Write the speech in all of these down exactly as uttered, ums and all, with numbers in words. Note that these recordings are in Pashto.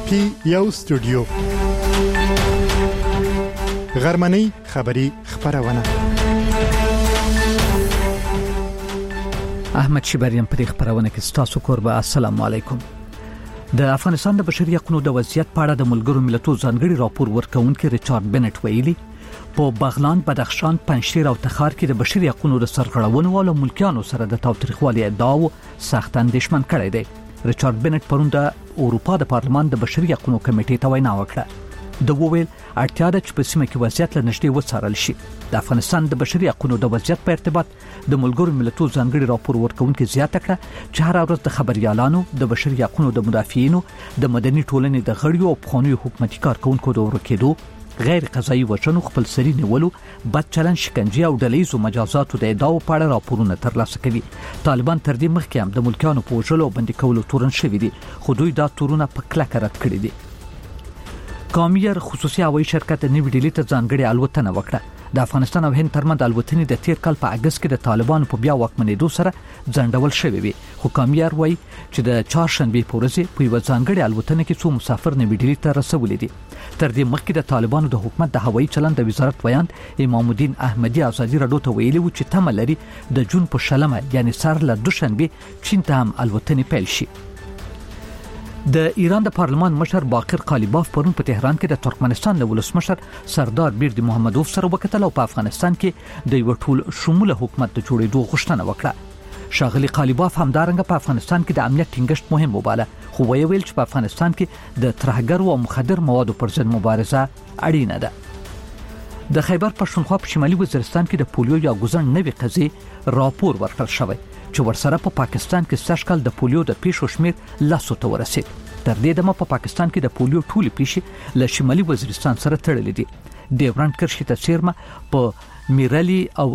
پی یو سټوډیو غرمنۍ خبری خبرونه احمد شبریم په خبرونه کې ستاسو قربا. السلام علیکم. د افغانستان د بشري حقوقو د وضعیت په اړه د ملګرو ملتونو ځانګړي راپور ورکونکي ریچارډ بنټ ویلي په بغلان، بدخشان، پنجشیر او تخار کې د بشري حقوقو د سرغړونو او ملکیانو سره د تاوتریخوالي ادعاو سخت اندېښمن کړی دی. ریچارډ بنټ پرون د اروپا د پارلمان د بشري حقوقو کمیټې ته وینا وکړه. د وویل اړتیا ده چې په سیمه کې وضعیت له نږدې وڅارل شي. د افغانستان د بشري حقوقو د وضعیت په ارتباط د ملګرو ملتونو ځانګړي راپور ورکونکي زیاته کړه چې هر ورځ د خبريالانو، د بشري حقوقو د مدافعینو، د مدني ټولنې د غړیو او پخوانیو حکومتي کارکونکو د ورکېدو، غیر قضایي وژنو، خپل سری نیولو، بد چلند، شکنجه او ډلهیزو مجازاتو د ادعاو په اړه راپورونه ترلاسه کوي. طالبان تر دې مخکې هم د ملکیانو په وژلو او بندي کولو تورن شوي دي، خو دوی دا تورونه په کلکه رد کړي دي. کامیر خصوصي هوایي شرکت نوې ډیلي ته ځانګړي الوتنه وکړه. د افغانستان او هند ترمنځ الوتنې د تیر کال په اگست کې د طالبانو په بیا واکمنېدو سره ځنډول شوې وي، خو کامیر وایي چې د چهارشنبه په ورځ په یو ځانګړي الوتنه کې څو مسافر نوې ډیلي ته رسولي دي. تر دې مخکې د طالبانو د حکومت د هوایي چلند د وزارت ویان امام الدین احمدی ازادي راډیو ته ویلي و چې تمه لري د جون په شلمه یعنی سر له دوشنبه چین ته هم الوتنې پیل شي. د ایران د پارلمان مشر باقر قالیباف پرون په تهران کې د ترکمنستان د ولسمشر سردار بیردی محمدوف سره وکتل او په افغانستان کې د یو ټول شموله حکومت د جوړېدو غوښتنه وکړه. شاغلی قالیباف همدارنګه په افغانستان کې د امنیت ټینګښت مهم وباله، خو ویل چې په افغانستان کې د ترهګر او مخدر موادو پر ضد مبارزه اړینه ده. د خیبر پښتونخوا په شمالي وزیرستان کې د پولیو یا ګوزن نوې قضیې راپور ورکړل شوی چې ورسره په پاکستان کې سږکال د پولیو د پیښو شمیر لاسو ته ورسید. تر دې دمه په پاکستان کې د پولیو ټولې پیښې له شمالي وزیرستان سره تړلې دي. ډیورنډ کرښې ته څیرمه په میرالي او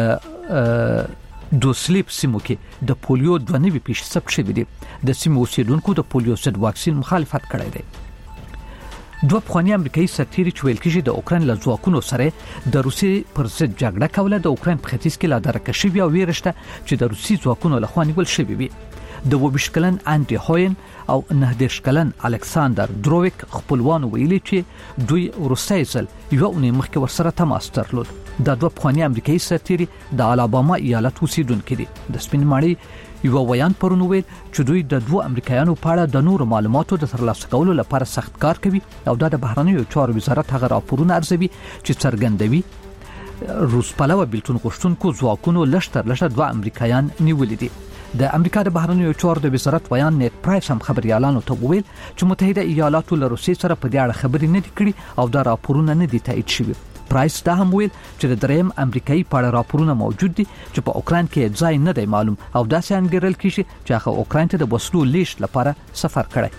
د دوسلیپ سیمو کې د پولیو دوه نوي پیښې ثبت شوې دي. د سیمو اوسیدونکو د پولیو ضد واکسین مخالفت کړی دی. دوه پخوانی امریکایي سرتیري چې ویل کېږي د اوکراین له ځواکونو سره د روسي پر ضد جګړه کوله د اوکراین په ختیځ کې لا درکه شوي او ویرشته چې د روسي ځواکونو لخوا نیول شوي وي. د وبیش کلن انټي هوین او نه دیش کلن الکساندر درویک خپلوان ویلي چې دوی روسي ځل یو اونۍ مخکې ورسره تماس درلود. د دوه پخوانی امریکایي سرتیري د الاباما ایالت اوسیدونکي دي. د سپین ماړی یو ویان پرون ویل چې دوی د دوه امریکایانو په اړه د نورو معلوماتو د ترلاسه کولو لپاره سخت کار کوي او دا د بهرنیو چارو وزارت هغه راپورونه ارزوي چې څرګندوي روس پلوه بیلتون غوښتونکو ځواکونو لشتر لشتر دوه امریکایان نیولي دي. د امریکا د بهرنیو چارو د وزارت ویان نیت پرایس هم خبريالانو ته وویل چې متحده ایالاتو له روسیې سره په دې اړه خبرې نه دي کړې او دا راپورونه نه دي تایید شوي. پرایس دا هم ویل چې د دریم امریکایي په اړه راپورونه موجود دي چې په اوکراین کې ځای نه دی معلوم او داسې انګیرل کیږي چې هغه اوکراین ته د وسلو لیږد لپاره سفر کړی.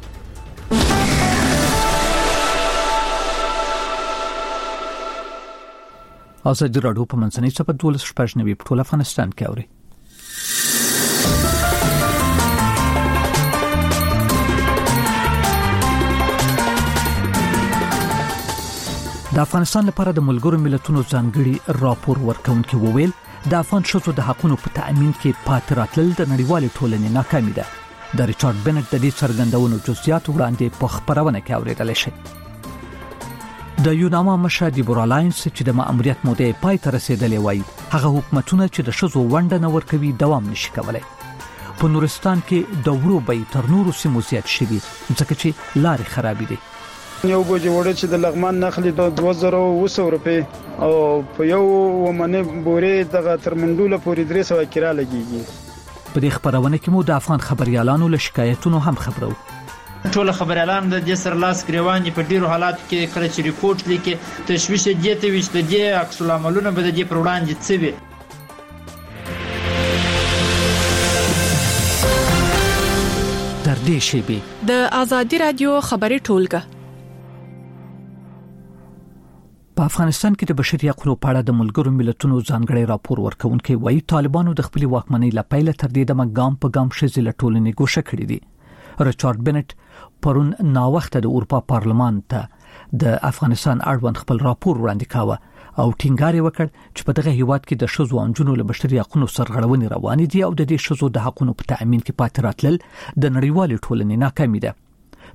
ازادي راډیو په منځنۍ صفحه دولس شپږ نوي په ټول افغانستان کې اوري. د افغانستان لپاره د ملګرو ملتونو ځانګړي راپور ورکونکي وویل د افغان ښځو د حقوقو په تأمین کې پاتې راتلل د نړیوالې ټولنې ناکامي ده. د ریچارډ بنټ د دې څرګندونو جزئیات وړاندې په خبرونه کې اوریدل شي. د یوناما مشر دیبورا لاینز چې د مأموریت موده پای ته رسیدلې وایي هغه حکومتونه چې د ښځو ونډه نه ورکوي دوام نشي کولای. په نورستان کې د ورو بې تر نورو سیمو زیات شوي ځکه چې لارې خرابې دي. یو بوجي وړه چې د لغمان نخلي د دوه زره اوه سوه روپۍ او په یو ومنه بورې دغه ترمنډوله پورې درې سوه کرا لګيږي. په دې خبرونه کې مو د افغان خبريالانو له شکایتونو هم خبرو. ټول خبريالان د دې سر لاس ګریوان په ډیرو حالات کې کړه چې ریپورت لیکي تشویش دي ته وشته دي عکس العملونه به د دې پر وړاندې څه وي. تر دې شی به د ازادي رادیو خبري ټولګه په افغانستان کې د بشري حقوقو په اړه د ملګرو ملتونو ځانګړي راپور ورکونکي وایي طالبانو د خپل واکمنۍ لپاره تر دې دمه ګام په ګام شې له ټولنې ګوښه کړې دي. ریچارډ بنټ پرون ناوخته د اروپا پارلمان ته د افغانستان اړوند خپل راپور وړاندې کاوه او ټینګار وکړ چې په دغه هیواد کې د ښځو او نجونو له بشري حقوقو سرغړونې روانې دي او د دې ښځو د حقوقو په تأمین کې پاتې راتلل د نړیوالې ټولنې ناکامي ده.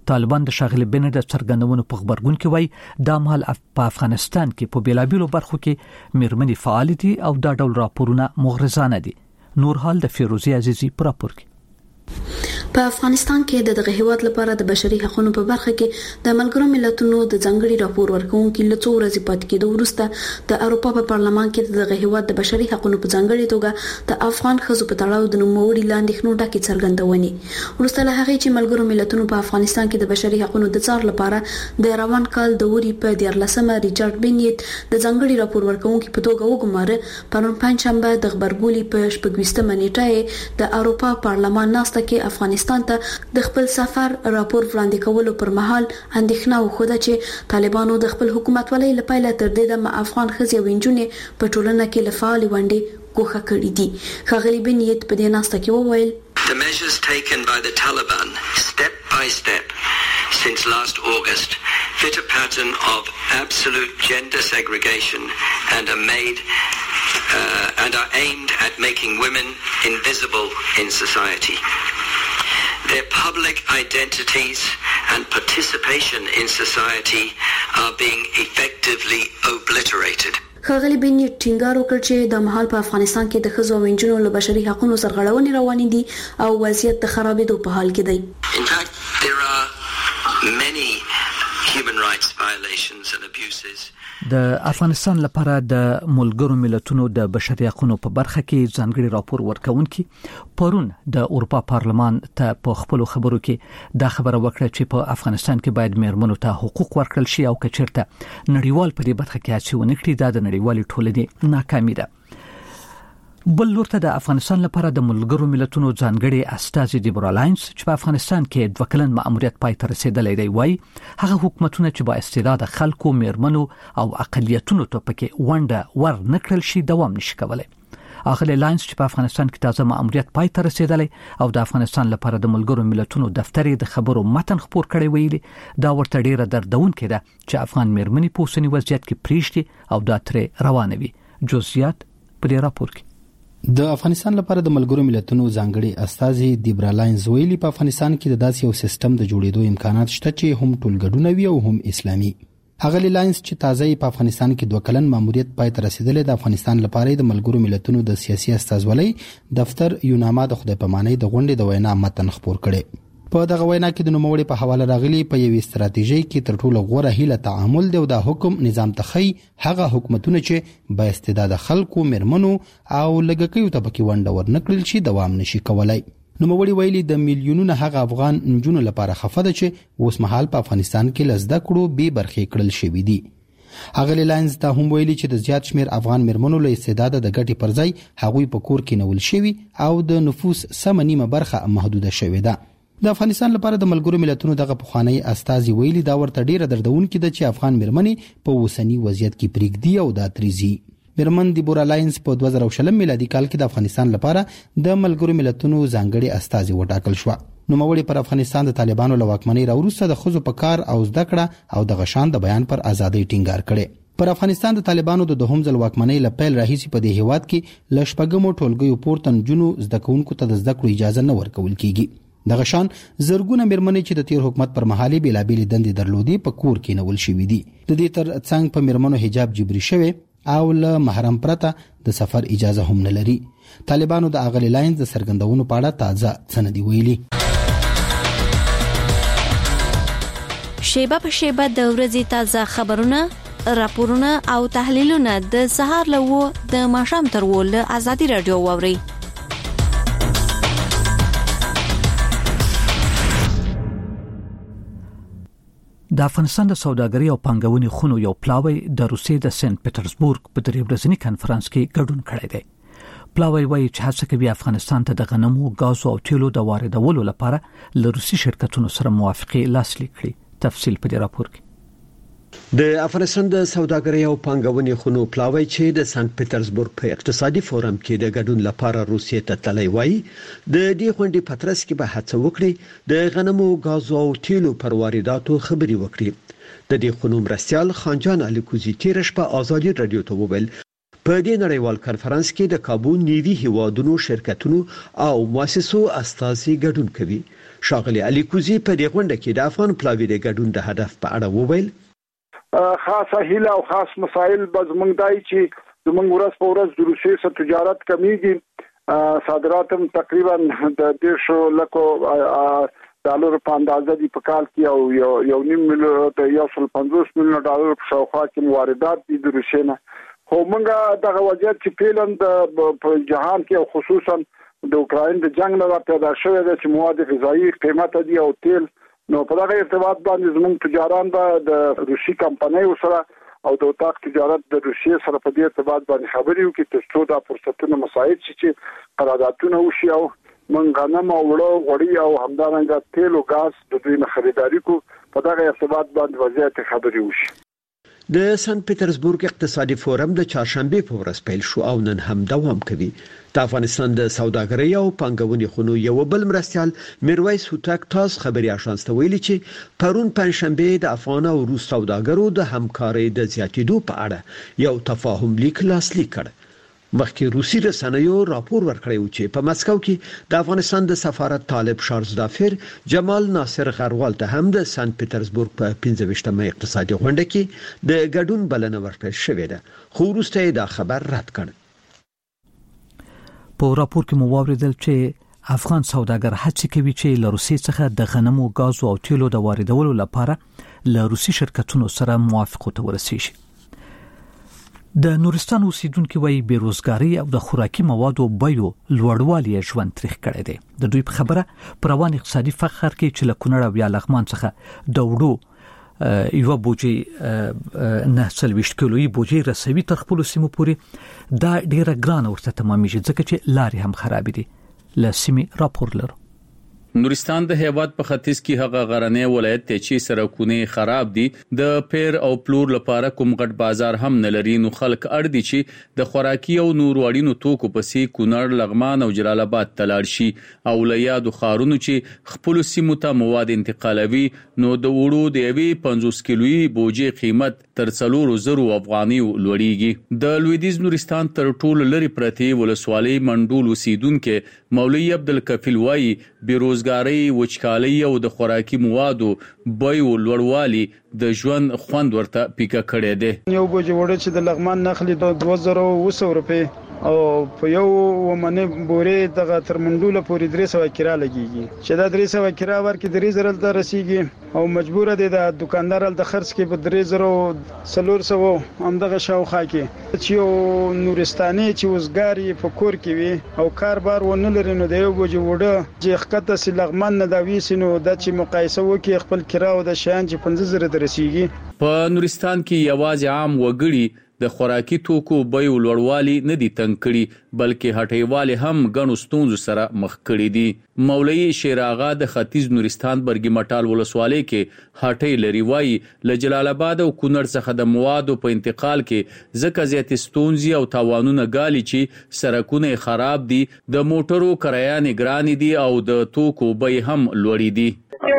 طالبان د ښاغلي بنټ د څرګندونو په خبرګون کې وایي دا مهال په افغانستان کې په بیلابیلو برخو کې میرمنې فعال دي او دا ډول راپورونه مغرضانه دي. نور حال د فیروزي عزیزی پر راپور کې. په افغانستان کې د دغه هیواد لپاره د بشري حقوقو په برخه کې د ملګرو ملتونو د ځنګړي راپور ورکونکو له څو ورځې پاتې کېدو وروسته د اروپا په پارلمان کې دغه هیواد د بشري حقوقو په ځنګړي توګه د افغان ښځو په تړاو د نوموړي لاندې خنو ډکه څرګندونې وروسته له هغه چې ملګرو ملتونو په افغانستان کې د بشري حقوقو د څار لپاره د روان کال د وری په دیارلسمه ریچارډ بنیت د ځنګړي راپور ورکونکو په توګه وګماره پرون پنځشنبه د خبرګولي په شپږویشتمه نیټه د اروپا پارلمان ناسته کې افغانستان ته د خپل سفر راپور وړاندې کولو پر مهال اندېښنه وښوده چې طالبانو د خپل حکومت ولې لپاره تر دې د افغان ښځې او نجونې په ټولنه کې لفعال ونډې کوخه کړې دي. ښاغلي بنیت په دې ناسته کې وویل The measures taken by the Taliban step by step since last August fit a pattern of absolute gender segregation and are made uh, and are aimed at making women invisible in society. Their public identities and participation in society are being effectively obliterated. ښاغلي بنیت ټینګار وکړ چې د مهال په افغانستان کې د ښځو او نجونو له بشري حقوقو سرغړونې روانې دي او وضعیت د خرابېدو په حال کې دی. In fact, there are many human rights violations and abuses. د افغانستان لپاره د ملګرو ملتونو د بشري حقوقو په برخه کې ځانګړي راپور ورکونکي پرون د اروپا پارلمان ته په خپل خبرو کې دا خبره وکړه چې په افغانستان کې باید میرمنو ته حقوق ورکړل شي او کچرته نړیوال په دې برخه کې هڅه ونکړي دا د نړیوالې ټولنې ناکامي ده. بل لورته د افغانستان لپاره د ملګرو ملتونو ځانګړي استازي دیبرا لاینز چې په افغانستان کې د وکلن مأموریت پای ته رسیدلې دی وایي هغه حکومتونه چې با استعداد خلکو میرمنو او اقلیتونو ته پکې ونډه ور نکړل شي دوام نشي کولای. اغلی لاینز چې په افغانستان کې تازه مأموریت پای ته رسیدلې او د افغانستان لپاره د ملګرو ملتونو دفتر د خبرو متن خبر کړي ویلي دا ورته ډیره دردونکې ده چې افغان میرمنې په اوسنی وضعیت کې پریږدي او دا ترې روانوي. جزئیات په دې راپور کې. د افغانستان لپاره د ملګرو ملتونو ځانګړي استازي دیبرا لاینز ویلي په افغانستان کې د داسې یو سیستم د جوړېدو امکانات شته چې هم ټولګډونه وي او هم اسلامي. هغه لاینز چې تازه په افغانستان کې دوه کلن ماموریت پای ته رسیدلې د افغانستان لپاره د ملګرو ملتونو د سیاسي استازولۍ دفتر یوناما د خدای پامانۍ د غونډې د وینا متن خبر کړي. په دغه وینا کې د نوموړي په حواله راغلي په یوې ستراتیژي کې تر ټولو غوره هیله تعامل دی او د حکم نظام تخی هغه حکومتونه چې با استعداد خلکو میرمنو او لګکیو ته پکې ونډه ورنکړل شي دوام نشي کولای. نوموړي ویلي د میلیونونو هغه افغان نجونو لپاره خفه ده چې اوس مهال په افغانستان کې لزده کړو به برخې کړل شوې دي. هغه لاینز ته هم ویلي چې د زیات شمیر افغان میرمنو له استعداد د ګټې پر ځای هغوی په کور کې نول شوي او د نفوس سم نیمه برخه محدوده شوې ده. د افغانستان لپاره د ملګرو ملتونو دغه پخوانی استازي ویلي دا ورته ډیره دردونکې ده چې افغان میرمنې په اوسنی وضعیت کې پریږدي او دا تریزي. میرمن دیبورا لاینز په دوه زره شل میلادي کال کې د افغانستان لپاره د ملګرو ملتونو ځانګړي استازي وټاکل شو. نوموړي پر افغانستان د طالبانو له واکمنۍ راوروسته د ښځو په کار او زده کړه او د غشان د بیان پر ازادۍ ټینګار کړي. پر افغانستان د طالبانو د دوهم ځل واکمنۍ له پیل راهیسې په دې هیواد کې له شپږمو ټولګیو پورته نجونو زده کوونکو ته د زده کړو اجازه نه ورکول کیږي. دغه شان زرګونه میرمنې چې د تیر حکومت پر مهالي بیلابېلې دندې درلودي په کور کې نول شوې دي. د دې تر څنګ په میرمنو حجاب جبري شوی او له محرم پرته د سفر اجازه هم نه لري. طالبانو د اغلی لاینز د سرګندونو په اړه تازه څه ندي ویلي. شیبه په شیبه د ورځې تازه خبرونه، راپورونه او تحلیلونه د سهار له د ماښام تر ول ازادي رادیو واوري. د افغانستان د سوداګرۍ او پانګونې خونو یو پلاوی د روسیې د سنت پټرزبورګ په درې ورځني کانفرنس کې ګډون کړی دی. پلاوی وایي چې هڅه کوي افغانستان ته د غنمو، غاز او تیلو د واردولو لپاره له روسي شرکتونو سره موافقه لاسلیک کړي. تفصیل په دې راپور کې. د افغانستان د سوداګرۍ او پانګونې خونو پلاوی چې د سنت پټرزبورګ په اقتصادي فورم کې د ګډون لپاره روسیې ته تللی وای د دې غونډې په ترڅ کې به هڅه وکړي د غنمو، غاز او تیلو پر وارداتو خبري وکړي. د دې خونو مرستيال خانجان علي کوزي تیرش په ازادي رادیو ته وویل په دې نړیوال کانفرنس کې د کابو نیوي هیوادونو شرکتونو او مؤسسو استازي ګډون کوي. شاغلي علي کوزي په دې غونډه کې د افغان پلاوی د ګډون د هدف په اړه وویل. خاصه هیله او خاص مسایل به زموږ دای چې زموږ ورځ په ورځ د روسیې سره تجارت کمیږي، صادرات هم تقریبا د دیرشو لکو ډالر په اندازه دي په کال کې او یو نیم میلیون ته یو سل پنځوس میلیون ډالر په شاوخوا کې واردات دي د روسیې نه. خو موږ دغه وضعیت چې فعلا په جهان کې خصوصا د اوکراین د جنگ نه پیدا شوی دی چې مواد غذایی قیمت دي او تیل، نو په دغه ارتباط باندې زموږ تجاران به د روسي کمپنیو سره او د اتاق تجارت د روسیې سره په دې ارتباط باندې خبرې وکړي ترڅو دا فرصتونه مساعد شي چې قراردادونه وشي او موږ غنم او وړو غوړي او همدارنګه تیل او غاز د دوی نه خریداري کو. په دغه ارتباط باندې وضعیت خبرې وشي. د سن پټرزبورګ اقتصادي فورم د چهارشنبه په ورځ پیل شو او نن هم دوام کوي. د افغانستان د سوداګرۍ او پانګونې خونو یو بل مرستيال میرویس هوتک تاس خبري آشانس ته ویلي چې پرون پنځشنبه د افغان او روس سوداګرو د همکارۍ د زیاتېدو په اړه یو تفاهم لیک لاسلیک کړ. مخکې روسي رسنیو راپور ورکړی و چې په مسکو کې د افغانستان د سفارت طالب شارزدافر جمال ناصر غروال ته هم د سن پټرزبورګ په پنځه ویشتمه اقتصادي غونډه کې د ګډون بلنه ورکړل شوې ده، خو وروسته دا خبر رد کړ. په راپور کې مو واوریدل چې افغان سوداګر هڅه کوي چې له روسي څخه د غنمو، غاز او تیلو د واردولو لپاره له روسي شرکتونو سره موافقه ته ورسیږي. د نورستان اوسیدونکو وایي بیروزګاری او د خوراکي موادو بیو لوړوالی ژوند تریخ کړی دی. د دوی په خبره پر روان اقتصادي فخر کې چې له کونړ او یا لغمان څخه د وړو یو بوجي نه څلويشت کیلویي بوجي رسوي تر خپل سیمو پورې دا ډیره ګرانه ورته تمامېږي ځکه چې لارې هم خراب دي. ل سیمې راپور لرو. نورستان د هیواد په ختیځ کې هغه غرنې ولایت ته چې سرکونه خراب دي، د پیر او پلور لپاره کوم غټ بازار هم نه لري، نو خلک اړ دي چې د خوراکي او نور وړینو توکو پسې کونړ، لغمان او جلال آباد تلاړ شي او لیادو خارونو چې خپل سیمو ته مواد انتقالوي، نو د وړو د یوې پنځوس کیلویي بوجي قیمت تر څلور زره افغاني لوړیږي. د لویدیز نورستان تر ټولو لري پرتی ولسوالۍ منډول اوسیدونکو مولوی عبدالکفیل وایي بیروزګاری، وچکالي او د خوراکي موادو بیو لوړوالي د ژوند خوند ورته پیکه کړی دی. یو بوجي وړه چې د لغمان نخلي د دوه زره او اوه روپۍ او په یو ومنه بورې دغه تر منډوله پورې درې سوه کرا لګيږي چې دا درې سوه کرا ورکې درې زره ته رسیږي او مجبور دي د دکاندار د خرڅ کې په درې زره څلور سوه هم دغه شاوخوا کې چې یو نورستاني چې وزګاری په کور کې وي او کاربار ونه لري، نو د یو بوجي وړه چې خکته سي لغمان نه دا ویسینو د چې مقایسه وکي خپل کرا او د شان چې پنځه زره ته رسیږي. په نورستان کې یوازې عام وګړي د خوراکي توکو بیو لوړوالي نه دي تنګ کړي، بلکې هټیوالي هم غنو ستونزو سره مخ کړي دي. مولوی شیر آغا د ختیځ نورستان برګی مټال ولسوالۍ کې هټي لري، وایي له جلال آباد او کونړ څخه د موادو په انتقال کې ځکه زیات ستونزې او تاوانونه غالي چې سرکونه خراب دي، د موټرو کرایانې ګران دي او د توکو بیې هم لوړې دي.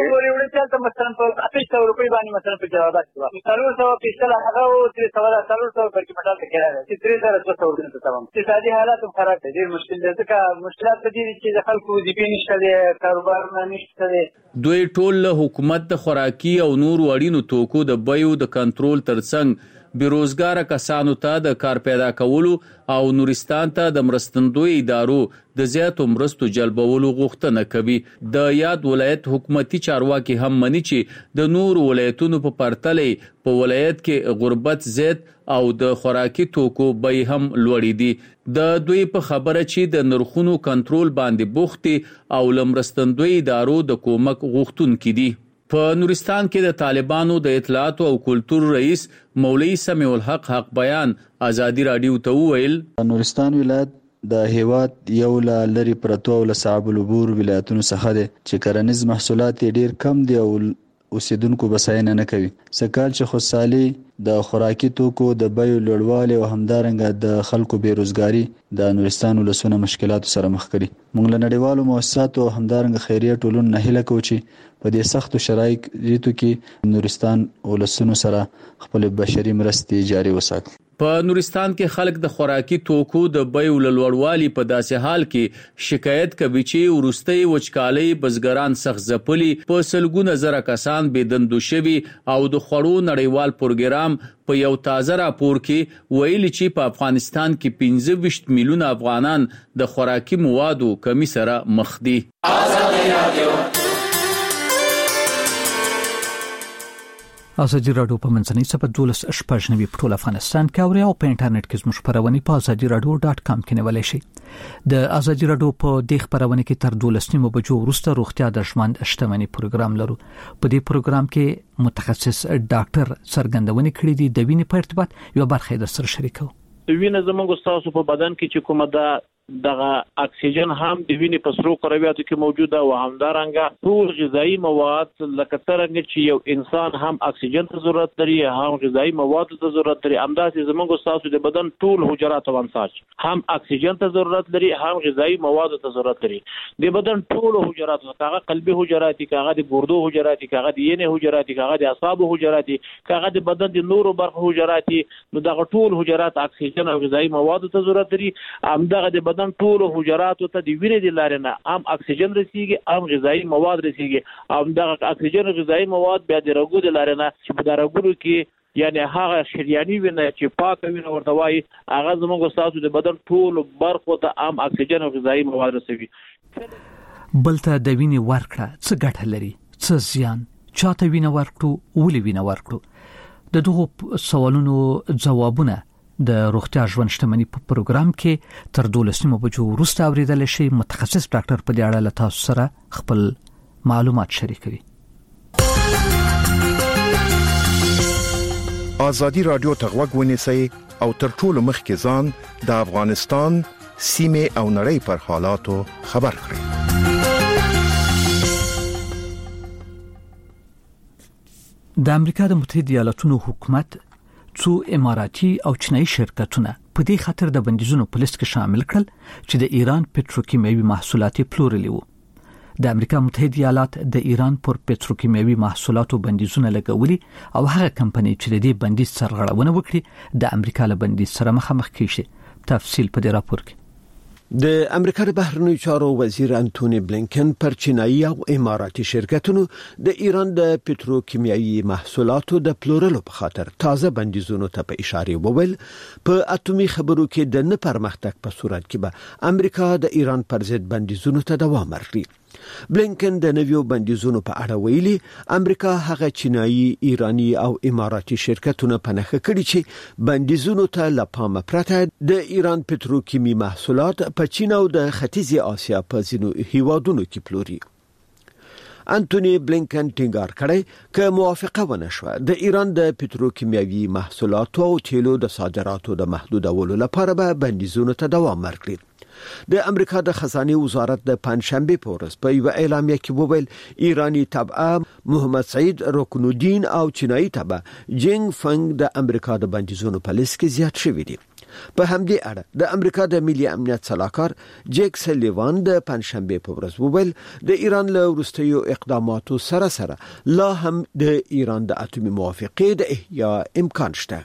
ته مثلا په اته سوه روپۍ باندې مثلا په جواب راځي څلور سوه پیسل هغه او درې سوه څلور سوه برکې مټال ته کېږي چې درې زره دوه سوه ورته تمام. اقتصادي حالات هم خراب دي، ډېر مشکل دي، ځکه مشکلات په دې چې د خلکو وظیفې نشته دي، کاروبارونه نشته دي. دوی ټول له حکومت د خوراکي او نور وړینو توکو د بیو د کنټرول ترڅنګ بیروزګار کسانو ته د کار پیدا کولو او نورستان ته د مرستندوی ادارو د زیاتو مرستو جلبولو غوښتنه کوي. د یاد ولایت حکومتي چارواکي هم مني چې د نور ولایتونو په پرتلې په ولایت کې غربت زیات او د خوراکي توکو بیې هم لوړې دي. د دوی په خبره چې د نرخونو کنټرول باندې بوختي او لمرستندوی ادارو د کومک غوښتونکي دي. په نورستان کې د طالبانو د اطلاعات او کلتور رئیس مولوی سمیع الحق حق بیان ازادي رادیو ته وویل نورستان ولایت د هیواد یو له لري پرتو او صعب العبور ولایتونو څخه دي چې کرنیز محصولات ډیر کم دي او اوسیدونکو بساینه نه کوي. سکهال چې خوشحالي د خوراکي توکو د بیو لوړوالي او همدارنګه د خلکو بیروزګاری د نورستان ولسونه مشکلاتو سره مخ کړي. موږ له نړیوالو مؤسساتو او همدارنګه خیریه ټولنو نه هیله کوو چې په دې سختو شرایطو کې نورستان ولسونو سره خپل بشري مرستې جاري وساتي. په نورستان کې خلک د خوراکي توکو د بیو لوړوالي په داسې حال کې شکایت کوي چې ورستۍ وچکالۍ بزګران سخت ځپلي، په سلګونه زره کسان بېدندو شوي او د خوړو نړیوال پروګرام په یو تازه راپور کې ویلي چې په افغانستان کې پنځه ویشت میلیونه افغانان د خوراکي موادو کمی سره مخ دي. ازادي راډیو په منځنۍ صفحه دولس شپږ نوي په ټول افغانستان کې اوري او په انټرنیټ کې زموږ خبرونه په ازادي راډیو ډاټ کام کې نیولای شئ. د ازادي راډیو په دې خبرونه کې تر دولس نیمو بجو وروسته روغتیا د ژوند شتمنۍ پروګرام لرو. په دې پروګرام کې متخصص ډاکټر څرګندونه کړې دي د وینې په ارتباط یو برخه د سره شریکو. وینه زموږ تاسو په بدن کې چې کومه ده دغه اکسیجن هم د وینې په سرو کرویاتو کې موجوده او همدارنګه ټول غذایی مواد لکه څنګه چې یو انسان هم اکسیجن ته ضرورت لري هم غذایی مواد ته ضرورت لري، همداسې زموږ تاسو د بدن ټول حجرات او انساج هم اکسیجن ته ضرورت لري هم غذایی مواد ته ضرورت لري. د بدن ټول حجرات هغه قلبي حجرات هغه د ګردو حجرات هغه د ینې حجرات هغه د اعصابو حجرات هغه د بدن د نورو برخو حجرات نو دغه ټول حجرات اکسیجن او غذایی مواد ته ضرورت لري. همدغه د بدن ټول حجراتو ته د وینې د لارې نه هم اکسیجن رسیږي هم غذایی مواد رسیږي. همدغه اکسیجن او غذایی مواد بیا د رګو د لارې نه چې په رګونو کې یعنی هغه شریاني وینه چې پاکه وینه ورته وایي هغه زموږ تاسو د بدن ټول برخو ته هم اکسیجن او غذایی مواد رسوي. بلته د وینې ورکړه څه ګټه لري، څه زیان، چاته وینه ورکړو، ولې وینه ورکړو؟ د دغو سوالونو ځوابونه د روغتیا ژوند شتمنۍ په پروګرام کې تر دولس نیمو بجو وروسته اوریدل شي. متخصص ډاکټر په دې اړه له تاسو سره خپل معلومات شریکوي. ازادي راډیو ته غوږ ونیسئ او تر ټولو مخکې ځان د افغانستان سیمه او نړۍ پر حالاتو خبر کړئ. د امریکا د متحده ایالاتونو حکومت څو اماراتي او چینایي شرکتونه په دې خاطر د بندیزونو په لیست کې شامل کړل چې د ایران پټروکیمیاوي محصولات پلورلي وو. د امریکا متحده ایالات د ایران پر پټروکیمیاوي محصولاتو بندیزونه لګولي او هغه کمپنۍ چې د دې بندیز سرغړونه وکړي د امریکا له بندیز سره مخامخ کیږي. تفصیل په دې راپور کې. د امریکا د بهرنیو چارو وزیر انټونی بلینکن پر چینایي او اماراتي شرکتونو د ایران د پټروکیمیاوي محصولاتو د پلورلو په خاطر تازه بندیزونو ته په اشاره وویل په اتومي خبرو کې د نه پرمختګ په صورت کې به امریکا د ایران پر ضد بندیزونو ته دوام ورکړي. بلینکن د نویو بندیزونو په اړه ویلي امریکا هغه چینایي، ایرانی او اماراتي شرکتونه په نخښه کړي چې بندیزونو ته لپاره پرته د ایران پټروکیمی محصولات په چین او د ختیځې آسیا په ځینو هیوادونو کې پلوري. انټونی بلینکن ټینګار کړی چې موافقه ونه شوه د ایران د پټروکیمیاوي محصولاتو او تیلو د صادراتو د محدودولو لپاره به بندیزونو ته دوام ورکړي. د امریکا د خزانه وزارت د پنځشنبه په ورځ په یو اعلامیه کې وویل ایرانی تبعه محمد سعید رکنالدین او چینایي تبعه جینګ فنګ د امریکا د بندیزونو په لیست کې زیات شوي دي. په همدې اړه د امریکا د ملي امنیت سلاکار جیک سلیوان د پنځشنبه په ورځ وویل د ایران له وروستیو اقداماتو سره سره لا هم د ایران د اتومي موافقې د احیا امکان شته.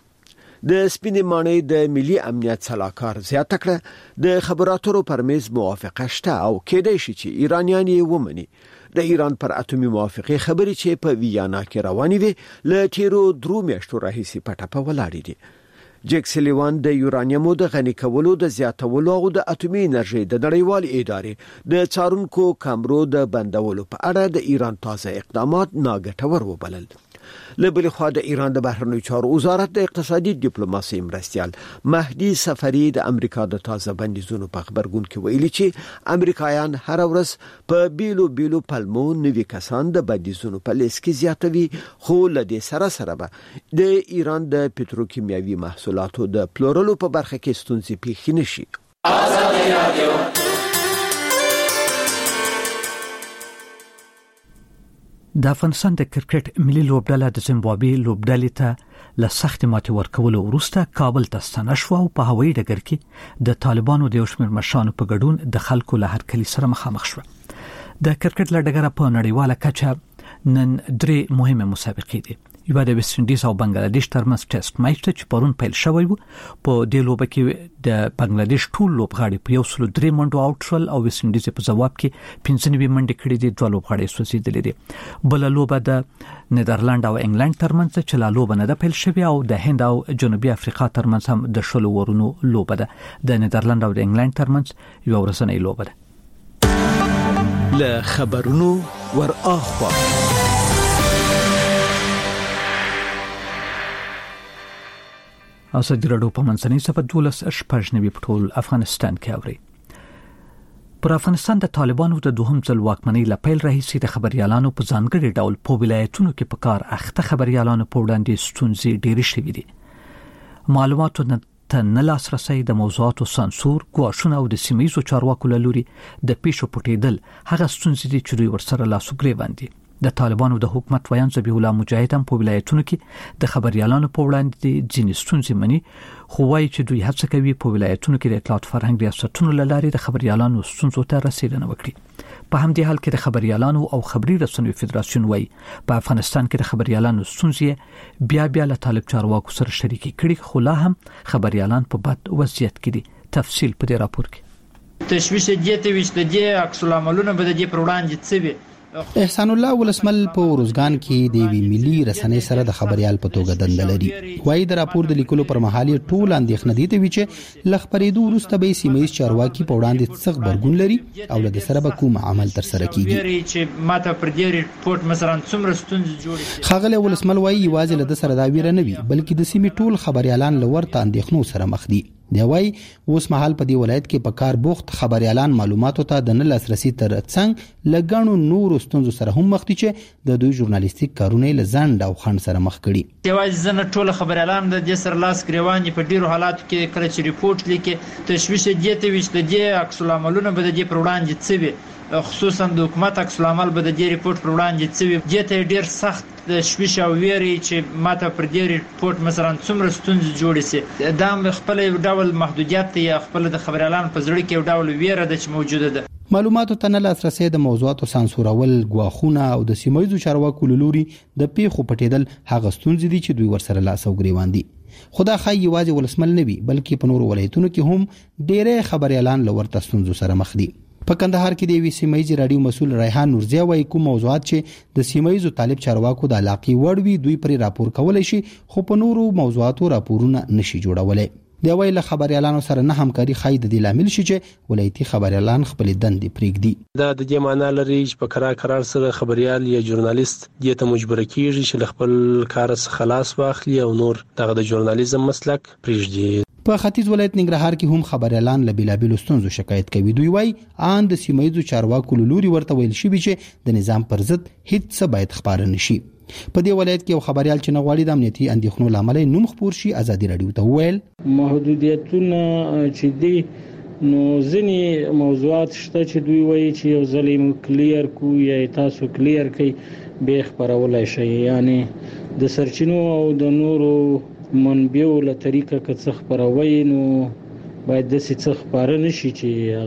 د سپینې ماڼۍ د ملي امنیت سلاکار زیاته کړه د خبراتو پر میز موافقه شته او کېدای شي چې ایرانیان یې ومني. د ایران پر اتومي موافقې خبرې چې په ویانا کې روانې وي له تیرو درو میاشتو راهیسې په ټپه ولاړې دي. جیک سلیوان د یورانیمو د غني کولو د زیاتولو او د اتومي انرژي د نړیوال ادارې د څارونکو کامرو د بندولو په اړه د ایران تازه اقدامات ناګټور وبلل. لبل خو د ایران د بهرنیو چارو وزارت د اقتصادي ډیپلوماسي مرستيال مهدي سفری د امریکا د تازه بندیزونو په خبرګون کې ویلي چې امریکایان هر ورځ په بیلو بیلو پلمو نوي کسان د بندیزونو په لیست کې زیاتوي، خو له دې سره سره به د ایران د پټروکیمیاوي محصولاتو د پلورلو په برخه کې ستونزې پیښ نشي. ازادي رادیو د افغانستان د کرکټ ملي لوبډله د زیمبابوې لوبډلې ته له سخت ماتې ورکولو وروسته کابل ته ستنه شوه او په هوایي ډګر کې د طالبانو د یو شمېر مشرانو په ګډون د خلکو له هرکلي سره مخامخ شوه. د کرکټ له ډګره په نړیواله کچه نن درې مهمه مسابقې دي. یو د ویسټ انډیز او بنگلاديش ترمنځ ټیسټ میچ چې پرون پیل شوی و. په دې لوبه کې د بنگلاديش ټول لوبغاړي په یو سل درې منډو آوټ شول او ویسټ انډیز په جواب کې پنځه نوي منډې کړې دي. دوه لوبغاړي سوځېدلي دي. بل لوبه د نیدرلند او انګلند ترمنځ چې لا لوبه نه ده پیل شوی او د هند او جنوبي افریقا ترمنځ هم د شلو ورونو لوبه ده. د نیدرلند او د انګلند ترمنځ یو ورځنۍ لوبه ده. له خبرونو ور اخوا ازادي راډیو په منځنۍ صفحه دولس شپږ نوي په ټول افغانستان کې اوري. پر افغانستان د طالبانو د دوهم ځل واکمنۍ لپاره راهیسي د خبريالانو په ځانګړي ډول په ولایتونو کې په کار اخته خبريالانو په وړاندې ستونزې ډېرې شوې دي. معلوماتو ته نه لاسرسي، د موضوعاتو سانسور، ګواښونه او د سیمایي چارواکو له لوري د پیښو پټېدل هغه ستونزې دي چې دوی ورسره لاس ګریوان دي. د طالبانو د حکومت ویان ذبیح الله مجاهد هم په ولایتونو کې د خبريالانو په وړاندې ځینې ستونزې مني، خو وايي چې دوی هڅه کوي په ولایتونو کې د اطلاعات فرهنګ ریاستونو له لارې د خبريالانو ستونزو ته رسیدنه وکړي. په همدې حال کې د خبريالانو او خبري رسنیو فدراسیون وايي په افغانستان کې د خبريالانو ستونزې بیا بیا له طالب چارواکو سره شریکي کړي، خو لا هم خبريالان په بد وضعیت کې دي. تفصیل په دې راپور کې. تشویش دې ته وشته دي عکس العملونه به دې پر وړاندې څه وي. احسان الله ولسمل په روزګان کې د وی ملي رسنۍ سره د خبريال په توګه دنده لري. وایي د راپور د لیکلو پر مهال ټول اندېښنه دي ته وی چې لخبرېدو وروسته به سیمایي چارواکي په وړاندې څخ برګون لري او له سره به کوم عمل تر سره کیږي. چې ماته پر دې ریپورت مثلا څومره ستونزې جوړې خاغله ولسمل وایي یوازې له سره دا ویره نه وي بلکې د سیمې ټول خبريالان لورته اندېښنو سره مخ دي. دی وای اوس مهال په دې ولایت کې په کار بوخت خبريالان معلوماتو ته د نه لاسرسي تر څنګ لګانو نور ستونزو سره هم مخ دي چې د دوی ژورنالیستیک کارونه لزند او خند سره مخ کړي. دی وای زنه ټول خبريالان د دې سر لاس ګریوان په ډیرو حالاتو کې کله چې ریپورت لیکي تشویش دې ته وشته دي عکس العملونه به دې پر وړاندې څه وي، خصوصا د حکومت عکس العمل به د دې ریپورت پر وړاندې څه وي. دې ته ډیر سخت د شویش او ویری چې ماته پر دې ریپورت مثلا څومره ستونزې جوړې سي. دا خپل یو ډول محدودیت یا خپل د خبريالان په زړه کې یو ډول ویره د چې موجوده ده. معلوماتو ته نه لاسرسي، د موضوعاتو سانسورول، ګواښونه او د سیمایي چارواکو لوري د پیښو پټېدل هغه ستونزې دي چې دوی ورسره لاس او ګریوان دي. خدا خای یوازې ولسمل نه وي بلکې په نورو ولایتونو کې هم ډېرې خبريالان لورته ستونزو سره مخ دي. په کندهار کې د وی سیمایي رادیو مسول ریحان نورزیا وايي کوم موضوعات چې د سیمایي طالب چارواکو د علاقې وړ وي دوی پر راپور کولای شي، خو په نورو موضوعاتو راپورونه نشي جوړولای. دی وای له خبريالانو سره نه همکاري خای د دې لامل شي چې ولایتي خبريالان خپل دندې پرېږدي. دا د دې معنی لري چې په قرار قرار سره خبريال یا ژورنالیست دې ته مجبور کیږي چې خپل کار څخه خلاص واخلي او نور دغه د ژورنالیزم مسلک پرېږدي. په ختیځ ولایت ننګرهار کې هم خبريالان له بیلابیلو ستونزو شکایت کوي. دوی وای ان د سیمایي چارواکو لوري ورته ویل شي چې د نظام پر ضد هیڅ څه باید خبره نشي. په دې ولایت کې یو خبريال چې نغواړي د امنیتي اندېښنو لامل نوم خپور شي ازادي راډیو ته ویل محدودیتونه چې دي نو ځینې موضوعات شته چې دوی وایي چې یو ځلیم کلیر کو یا تاسو کلیر کړئ به خبرولای شي، یعنی د سرچینو او د نورو منبعو له طریقه که څه خبروي نو باید د څه خبره نشي چې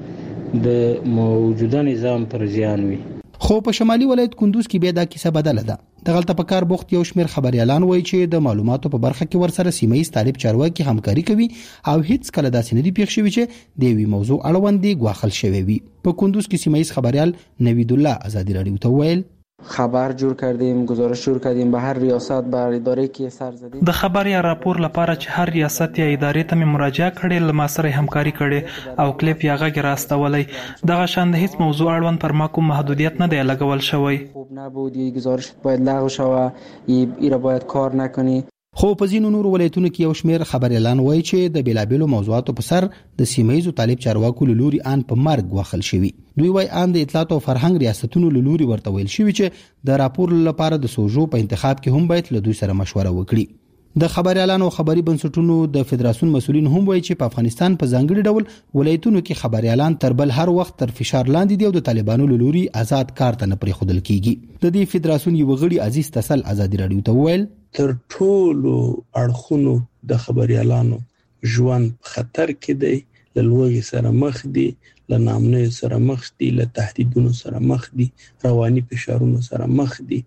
هغه د موجوده نظام پر زیان وي. خو په شمالي ولایت کندوز کې به دا کیسه بدله ده. د غلطه په کار بوخت یو شمېر خبريالان وایي چې د معلوماتو په برخه کې ورسره سیمایي طالب چارواکي همکاري کوي او هیڅ کله داسې نه دی پیښ شوی چې د وی موضوع اړوند غواخل شوی وي. په کندوز کې سیمایي خبريال نوید الله ازادي راډیو ته ویل خبر جور کردیم، گزارش جور کردیم به هر ریاست بر اداره کې سر زدیم. د خبر یا راپور لپاره چې هر ریاست یا ادارې ته مې مراجعه کړې، له ما سره همکاري کړې او کلیپ یا غږ راستولای. دغه شان د هیڅ موضوع اړوند پر ما کوم محدودیت نه دی لګول شوی. خوب نبود، گزارش باید لغو شوه، ایرا باید کار نکنی. خو په ځینو نورو ولایتونو کې یو شمېر خبريالان وایي چې د بیلابیلو موضوعاتو په سر د سیمایي طالب چارواکو لوري ان په مرګ وخل شوی. دوی وایي ان د اطلاعات او فرهنګ ریاستونو لوري ورته ویل شوی چې د راپور لپاره د سوژو په انتخاب کې هم باید له دوی سره مشوره وکړي. د خبريالانو او خبري بنسټونو د فدراسیون مسؤلین هم وایي چې په افغانستان په ځانګړي ډول ولایتونو کې خبريالان تر بل هر وخت تر فشار لاندې دي او د طالبانو لوري آزاد کار ته نه پرېښودل کیږي. د دې فدراسیون یو غړي عزیز تسل ازادي راډیو ته ویل تر ټولو اړخونو د خبريالانو ژوند خطر کې دی، له لوږې سره مخ دي، له نامنې سره مخ دي، له تهدیدونو سره مخ دي، رواني فشارونو سره مخ دي،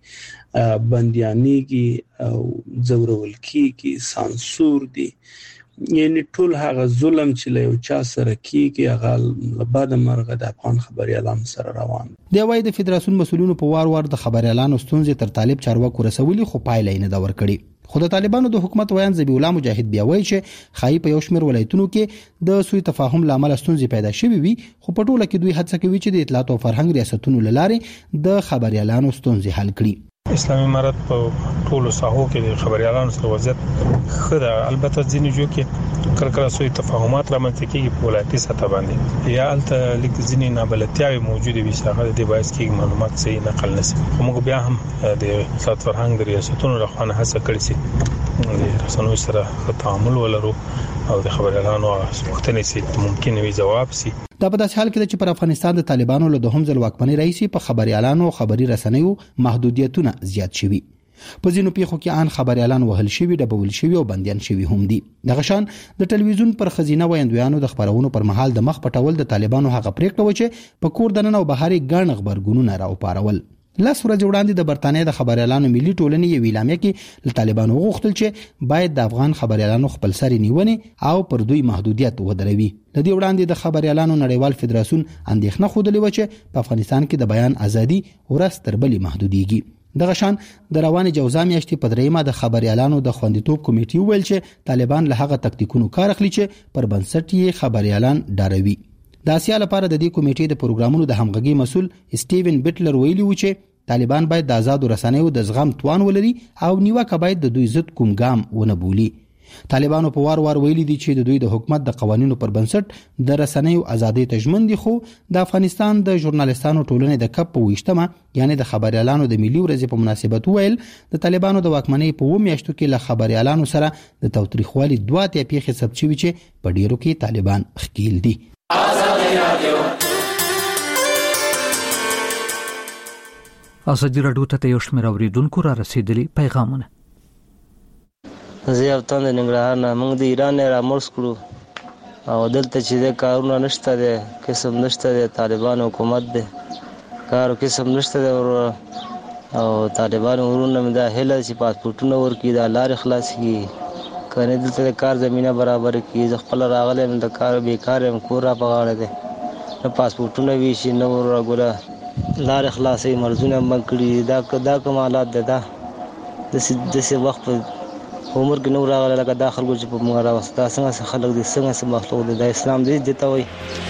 بنديانيږي او ځورول کیږي، سانسور دي. یعنی ټول هغه ظلم چې له یو چا سره کیږي هغه لبد مرغه د افغان خبريالانو سره روان دی. وايي د فدراسیون مسولینو په وار وار د خبريالانو ستونزې تر طالب چارواکو رسولي، خو پایله نه دا ور کړی. خو د طالبانو د حکومت ویان ذبیح الله مجاهد بیا وایي چې خای په یو شمېر ولایتونو کې د سوء تفاهم لامل ستونزې پیدا شوې وي، خو په ټوله کې دوی هڅه کوي چې د اطلاعات او فرهنګ ریاستونو لاره د خبريالانو ستونزې حل کړي. اسلامي امارت په ټولو ساحو کې د خبريالانو سره وضعیت خره، البته ځینې جو کې کله کله سوء تفاهمات رامنځته کیږي په ولایتي سطح باندې، یا الته لیک ځینې نابلدتیاوې موجوده وي چې هغه د بایس کې معلومات صحیح نقل نشي. موږ بیا هم د اطلاعات فرهنګ د ریاستونو لخوا نه هڅه کړې چې د رسنیو سره تعامل ولرو او د خبريالانو غوښتنې چې ممکن وي جواب سي. دا په داسې حال کې چې پر افغانستان د طالبانو له دوهم ځل واکمنۍ رئیس په خبريالانو او خبري رسنیو محدودیتونه زیات شوي. په ځینو پیښو کې ان خبريالان وهل شوي، ډبول شوي او بنديان شوي هم دي. دغه شان د ټلویزیون پر خزینه ویندویانو د خبرونو پر مهال د مخ پټول د طالبانو هغه پریکړه و چې په کور دننه او بهاري ګڼ خبرګونونه راوپارول. لاس ورځ وړاندې د برتانیې د خبريالانو ملي ټولنې یو اعلامیه کې له طالبانو غوښتل چې باید د افغان خبريالانو خپل سر نیونې او پر دوی محدودیت ودروي. د دې وړاندې د خبريالانو نړیوال فدراسیون اندېښنه خوده و چې په افغانستان کې د بیان ازادي ورځ تر بلې محدوديږي. دغه شان د روان جوزا میاشتې په دریمه د خبريالانو د خوندیتوب کمیټې ویل چې طالبان له هغه تکتیکونو کار اخلي چې پر بنسټ یې خبريالان ډاروي. د اسیا لپاره د دې کمیټې د پروګرامونو د همغږي مسول سټیون بیټلر ویلي و چې طالبان باید د آزاد رسنیو د زغم توان ولري او نیوکه باید د دوی ضد کوم ګام ونه بولي. طالبانو په وار وار ویلي دي چې د دوی د حکومت د قوانینو پر بنسټ د رسنیو ازادي تضمین دي، خو د افغانستان د ژورنالیستانو ټولنې د کپ په وشتمه یعنی د خبريالانو د ملي ورځې په مناسبت ویل د طالبانو د واکمنۍ په و میاشتو کې له خبريالانو سره د توتریخوالي دوه ته پیښې ثبت شوي چې په ډیرو کې طالبان خکیل دي. ازادي راډیو ته یو شمېر اوریدونکو را رسیدلی پیغامونه. زه یو تن د ننګرهار نه، موږ د ایران نه رامرس کړو او دلته چې د کارونه نشته دی، قسم نشته دی، طالبان حکومت دی، کار قسم نشته دی او طالبان ورونه مې دا هله چې پاسپورټونه ورکړي، دا لارې خلاص کړي، کنه دلته د کار زمینه برابر کړي. زه خپل راغلی یم د کار بیکار یم، کور را په غاړه دی، نه پاسپورټونه ویشي نه ورګوره لارې خلاصې مرزونه بند کړي. دا دا کوم حالات دی، دا داسې وخت په عمر کې نو راغلی لکه دا خلکو چې په موږ راوسته. دا څنګه خلک دي، څنګه څه مخلوق دی، دا اسلام دی دې ته وایي.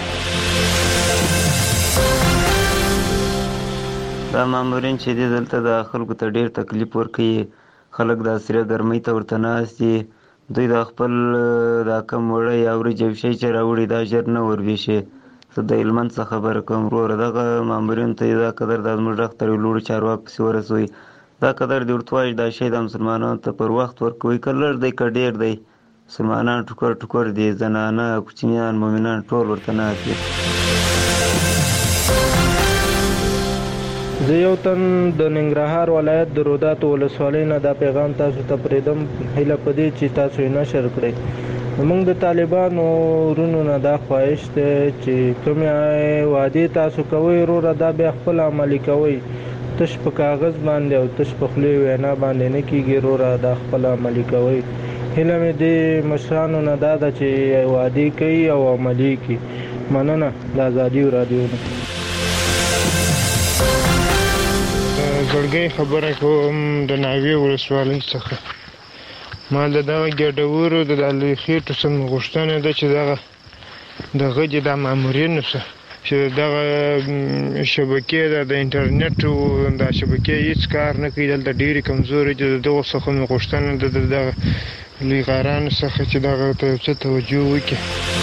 دا مامورین چې دي دلته د خلکو ته ډېر تکلیف ورکوي، خلک د سره ګرمۍ ته ورته ناست دي، دوی د خپل دا کم وړی یا وریجې او شی چې راوړي دا ژر نه وربیشي. زه د هلمند څخه خبره کوم وروره، دغه مامورینو ته دا قدر دا زموږ غږ تر یو لوړو چارواکو پسې ورسوي، دا قدر دې ورته وایي دا شی د مسلمانانو ته پر وخت ورکوي، که لږ دی که ډېر دی. مسلمانان ټوکر ټوکر دي، زنانه کوچنیان مؤمنان ټول ورته ناست دي. زه یو تن د ننګرهار ولایت د روداتو ولسوالۍ نه دا پیغام تاسو ته پرېږدم، هیله په دې چې تاسو یې نشر کړئ. موږ د طالبانو ورونو نه دا خواهش دی چې کومې وعدې تاسو کوئ وروره دا بیا خپل عملي کوئ، تش په کاغذ باندې او تش په خولې وینا باندې نه کېږي وروره، دا خپل عملي کوئ. هیله مې د مشرانو نه دا ده چې وعدې کوي او عملي کړي. مننه. د ازادي راډیو نه زړګی خبره کوم د ناوې ولسوالۍ څخه. ما د دغه ګډورو د دالۍ خېټو سم غوښتنه ده چې دغه دغه د دا مامورینو سره چې دغه شبکې ده د انټرنیټ او د شبکې هیڅ کار نه کوي، دلته ډېرې کمزوري دي. د دغو څخه مې غوښتنه ده د دغه لویغارانو څخه چې دغه ته یو څه توجه وکړي.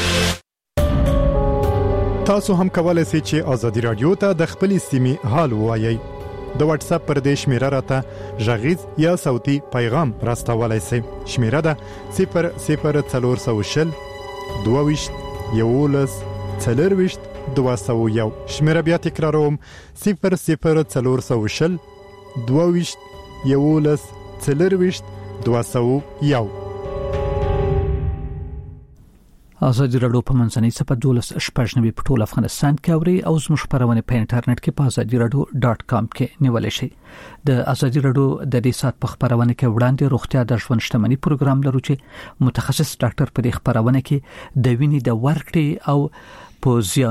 تاسو هم کولای شئ چې ازادي راډیو ته د خپلې سیمې حال ووایئ. د واتس اپ پر دې شمیره راته غږیز یا صوتي پیغام راستولای شئ. شمیره ده صفر صفر څلور سوه شل دوه ویشت یولس څلور ویشت دوه سوه یو. شمیره بیا تکراروم، صفر صفر څلور سوه شل دوه ویشت یولس څلور ویشت دوه سوه یو. ازادي راډیو په منځنۍ صفحه دولس شپږ نوي په ټول افغانستان کې اوري او زموږ خبرونه په انټرنیټ کې په ازادي راډیو ډاټ کام کې نیولای شئ. د ازادي راډیو د دې سات په خبرونه کې وړاندې روغتیا د ژوند شتمنۍ پروګرام لرو چې متخصص ډاکټر په دې خبرونه کې د وینې د ورکړې او په